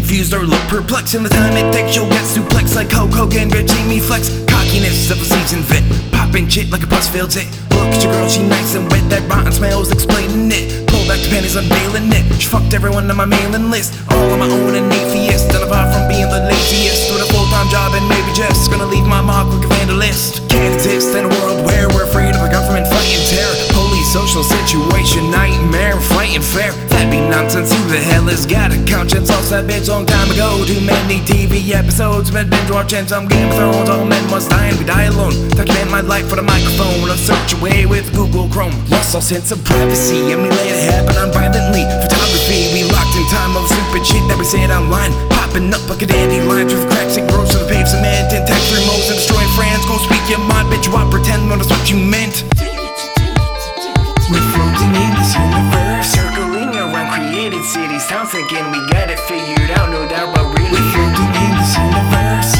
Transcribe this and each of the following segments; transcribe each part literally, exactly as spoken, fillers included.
confused or look perplexed. In the time it takes, you'll get suplex like Hulk Hogan, Jamie Flex. Cockiness of a seasoned vet, popping shit like a bus failed it. Look at your girl, she nice and wet, that rotten smell's explaining it. Pull back the panties, unveiling it. She fucked everyone on my mailing list, all on my own, an atheist. And apart from being the laziest, with a full-time job and maybe just gonna leave my mark like a vandalist. Can't exist in a world where we're afraid of a government fighting terror. Police, social situation, nightmare, fighting fair. That be nonsense, who the hell has got a conscience? Lost that bitch long time ago, too many T V episodes. Been binge watching some Game of Thrones, all men must die and we die alone. Document my life for the microphone, I'll search away with Google Chrome. Lost all sense of privacy, and we let it happen unviolently. Photography, we locked in time of stupid shit that we said online. Popping up like a dandelion with cracks and grows to the pave cement. And text remotes and destroying friends. Go speak your mind, bitch, you want pretend when that's what you meant. We're floating in this universe, circling around created cities, towns, thinking we got it figured out, no doubt, but really we're floating in this universe.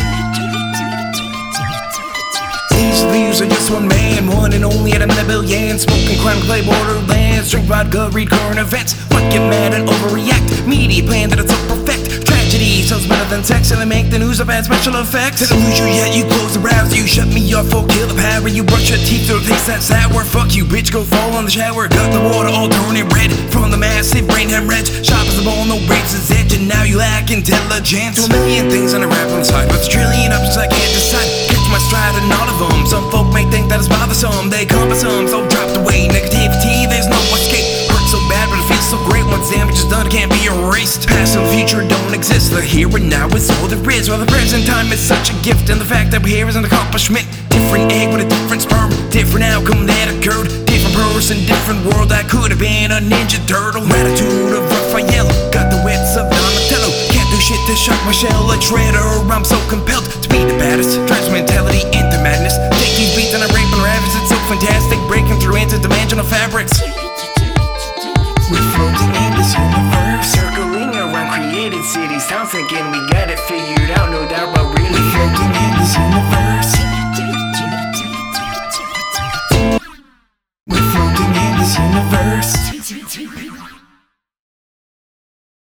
These leaves are just one man, one and only out of a billion. Smoking crime, play borderlands, drink vodka, read current events. What get mad and overreact? Media plan that it's so perfect. Tragedy sounds better than sex, and they make the news of bad special effects. Didn't lose you yet, you close the browser, you shut me off, oh kill the power. You brush your teeth, so it tastes that sour. Fuck you, bitch, go fall on the shower. Got the water all turning red from the massive brain hemorrhage. Sharp as a bone, no razor's edge, and now you lack intelligence. Do a million things on a rap on the side, but it's a trillion options I can't decide. Catch my stride in all of them. Some folk may think that it's bothersome, they cumbersome, so dropped away. Negativity, there's no escape. Hurts so bad, but it feels so great. Once damage is done, it can't be erased. Past and future don't exist, the here and now is all there is. While the present time is such a gift, and the fact that we're here is an accomplishment. Different egg with a different sperm, different outcome that occurred. Different person, different world, I could have been a ninja turtle. Attitude of Raphael, got the wits of Donatello. Can't do shit to shock my shell like Shredder. I'm so compelled to be the baddest, drives mentality into madness. Take these beats and I rape and ravage, it's so fantastic, breaking through interdimensional fabrics. We're floating in this universe, circling around created cities, towns, thinking we got it figured out, no doubt, but